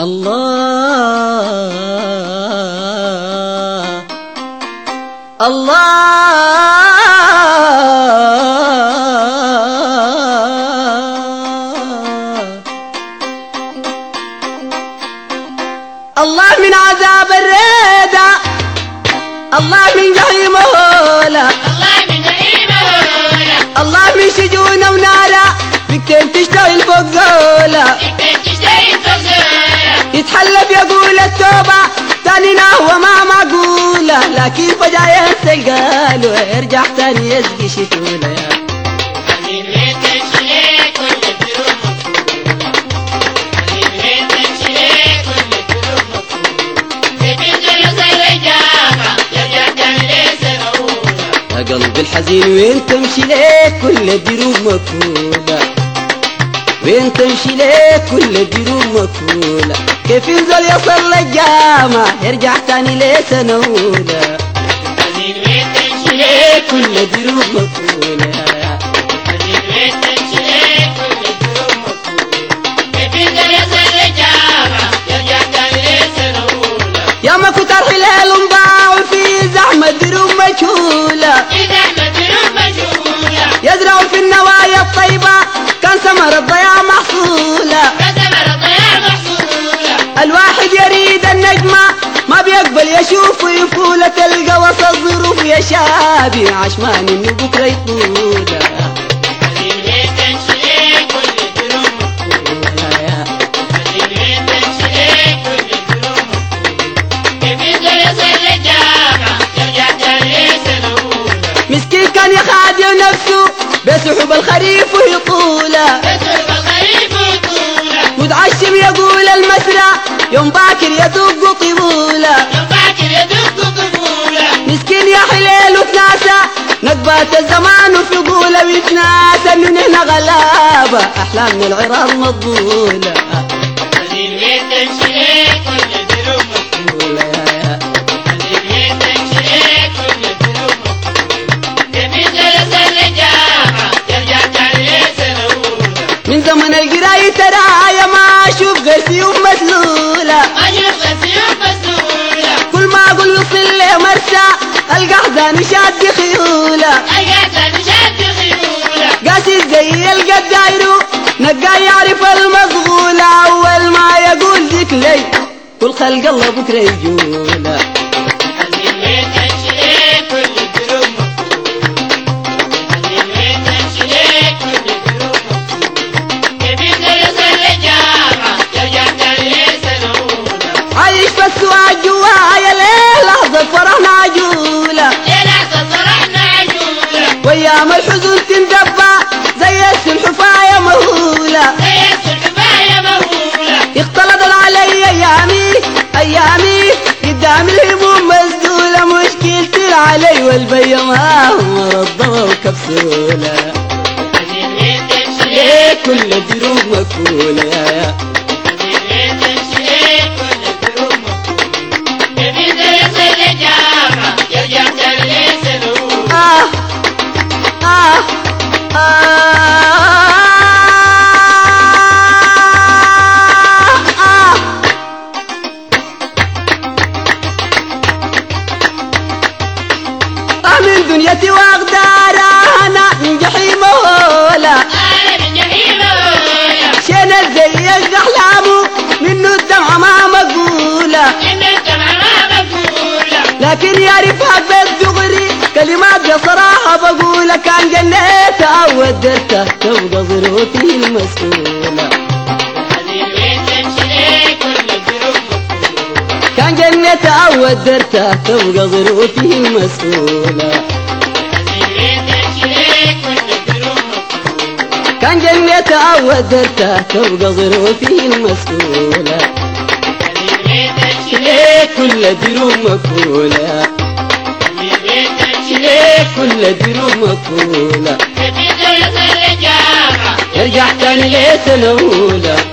الله الله الله من عذاب الريدة، الله من جحيم هولا، الله من شجونة ونارة فيكتين تشتغل فوق زولا، يتحلف يقول التوبة تاني نهوة ما معقولة، لكن فجأة ينسى القال ويرجع تاني يسقي شتولة. يا قلبي الحزين وين تمشي ليه كل الدروب مكفولة، وين تمشي ليه كل الدروب مكفولة، كيف ينزل يصل للجامع يرجع تاني ليه سنة أولى. الحزين وين تمشي ليه كل الدروب مكفولة، الحزين وين تمشي ليه كل الدروب مكفولة، كيف ينزل يصل للجامع يرجع تاني ليه سنة أولى. يا ما كتر حلال ضاع وفي زحمة دروب مجهولة، يزرع في النوايا الطيبة كان ثمر الضياع محصولة، الواحد يريد النجمة ما بيقبل يشوف ويفولة، تلقى وسط الظروف يا شابي عشمان انه بكرة يطولة. الحزين وين تمشي ليه كل الدروب مكفولة، الحزين وين تمشي ليه كل الدروب مكفولة، كيف ينزل يصل للجامع يرجع تاني ليه سنة أولى. مسكين كان يخادع نفسه بسحب الخريف ويطولة، متعشم يقول المسرى يوم باكر يدق طبولة، مسكين يا حليل وتناسى نقبات الزمان وفي قولة، ويتناسى انه نحن غلابة احلامنا العراض مضبولة. الحزين وين تمشي ليه كل الدروب مكفولة، الحزين وين تمشي ليه كل الدروب مكفولة، كيف ينزل يصل للجامع يرجع تاني ليه سنة أولى. من زمن القراية ترايا ما اشوف غير سيوف مسلولة، كل ما اقول وصل لي مرسى القى حزان شاد خيولة، قاسي زي القدايرو نقا يعرف المصغولة، اول ما يقول ذيك لي كل خلق الله بكره يجولة. الحزين وين تمشي ليه كل الدروب مكفولة، الحزين وين تمشي ليه كل الدروب مكفولة، كيف ينزل يصل للجامع يرجع تاني ليه سنة أولى. عايش في السواق جوايا ليه لحظة فرحنا عجولة، وايام الحزن تندبى زي السلحفاية مهولة، اختلطت علي ايامي قدام الهموم مسدولة، مشكلتي علي والبيا ما هو مرضى وكبسولة. الحزين وين تمشي ليه كل الدروب مكفولة، الحزين وين تمشي ليه كل الدروب مكفولة، كيف ينزل يصل للجامع يرجع تاني ليه سنة أولى. من دنيتي واقدارها انا من جحيم هولا، شينا زي احلامه منه الدمعة ما مقولة، لكن يا رفاق بالدغري كلمات بصراحة بقولها، كان جنيت او ودرته تبقى ظروفي المسؤولة. الحزين وين تمشي ليه كل الدروب مكفولة، كان جنيت او ودرته تبقى ظروفي المسؤولة. الحزين وين تمشي ليه كل الدروب مكفولة، كان جنيت او ودرته تبقى ظروفي المسؤولة. الحزين وين تمشي ليه كل دروب مكفولة، الحزين وين تمشي ليه كل دروب مكفولة، كيف ينزل يصل للجامع يرجع تاني ليه سنة أولى.